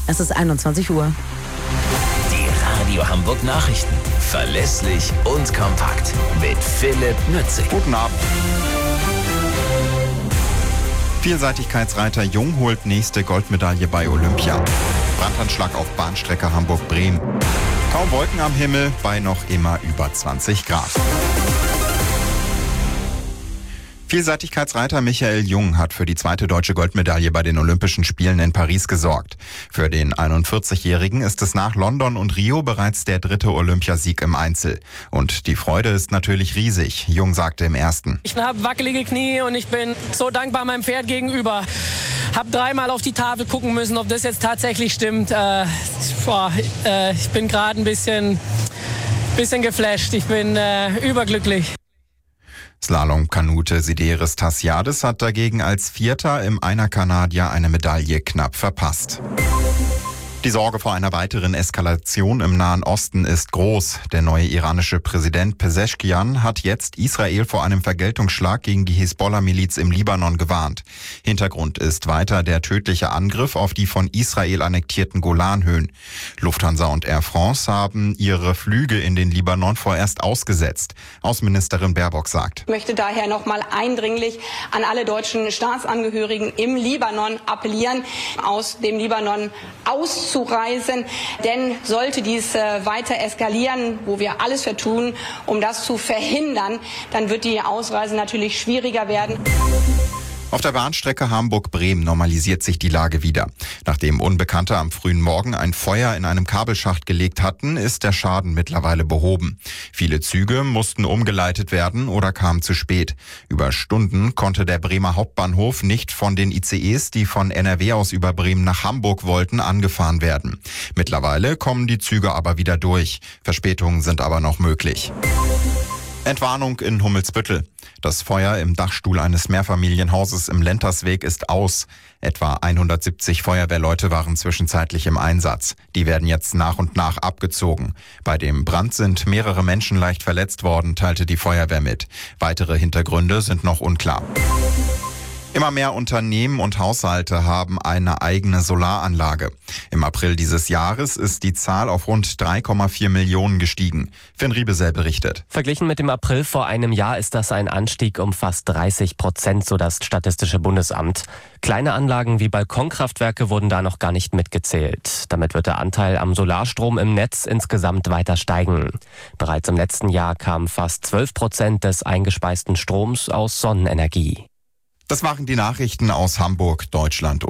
Es ist 21 Uhr. Die Radio Hamburg Nachrichten. Verlässlich und kompakt. Mit Philipp Nützig. Guten Abend. Vielseitigkeitsreiter Jung holt nächste Goldmedaille bei Olympia. Brandanschlag auf Bahnstrecke Hamburg-Bremen. Kaum Wolken am Himmel bei noch immer über 20 Grad. Vielseitigkeitsreiter Michael Jung hat für die zweite deutsche Goldmedaille bei den Olympischen Spielen in Paris gesorgt. Für den 41-Jährigen ist es nach London und Rio bereits der dritte Olympiasieg im Einzel. Und die Freude ist natürlich riesig. Jung sagte im ersten: Ich habe wackelige Knie und ich bin so dankbar meinem Pferd gegenüber. Habe dreimal auf die Tafel gucken müssen, ob das jetzt tatsächlich stimmt. Ich bin gerade ein bisschen geflasht. Ich bin überglücklich. Slalom-Kanute Sideris Tassiadis hat dagegen als Vierter im Einer-Kanadier eine Medaille knapp verpasst. Die Sorge vor einer weiteren Eskalation im Nahen Osten ist groß. Der neue iranische Präsident Pezeshkian hat jetzt Israel vor einem Vergeltungsschlag gegen die Hisbollah-Miliz im Libanon gewarnt. Hintergrund ist weiter der tödliche Angriff auf die von Israel annektierten Golanhöhen. Lufthansa und Air France haben ihre Flüge in den Libanon vorerst ausgesetzt. Außenministerin Baerbock sagt: Ich möchte daher nochmal eindringlich an alle deutschen Staatsangehörigen im Libanon appellieren, aus dem Libanon auszureisen, denn sollte dies weiter eskalieren, wo wir alles für tun, um das zu verhindern, dann wird die Ausreise natürlich schwieriger werden. Auf der Bahnstrecke Hamburg-Bremen normalisiert sich die Lage wieder. Nachdem Unbekannte am frühen Morgen ein Feuer in einem Kabelschacht gelegt hatten, ist der Schaden mittlerweile behoben. Viele Züge mussten umgeleitet werden oder kamen zu spät. Über Stunden konnte der Bremer Hauptbahnhof nicht von den ICEs, die von NRW aus über Bremen nach Hamburg wollten, angefahren werden. Mittlerweile kommen die Züge aber wieder durch. Verspätungen sind aber noch möglich. Entwarnung in Hummelsbüttel. Das Feuer im Dachstuhl eines Mehrfamilienhauses im Lentersweg ist aus. Etwa 170 Feuerwehrleute waren zwischenzeitlich im Einsatz. Die werden jetzt nach und nach abgezogen. Bei dem Brand sind mehrere Menschen leicht verletzt worden, teilte die Feuerwehr mit. Weitere Hintergründe sind noch unklar. Immer mehr Unternehmen und Haushalte haben eine eigene Solaranlage. Im April dieses Jahres ist die Zahl auf rund 3,4 Millionen gestiegen. Finn Riebesell berichtet. Verglichen mit dem April vor einem Jahr ist das ein Anstieg um fast 30%, so das Statistische Bundesamt. Kleine Anlagen wie Balkonkraftwerke wurden da noch gar nicht mitgezählt. Damit wird der Anteil am Solarstrom im Netz insgesamt weiter steigen. Bereits im letzten Jahr kamen fast 12% des eingespeisten Stroms aus Sonnenenergie. Das waren die Nachrichten aus Hamburg, Deutschland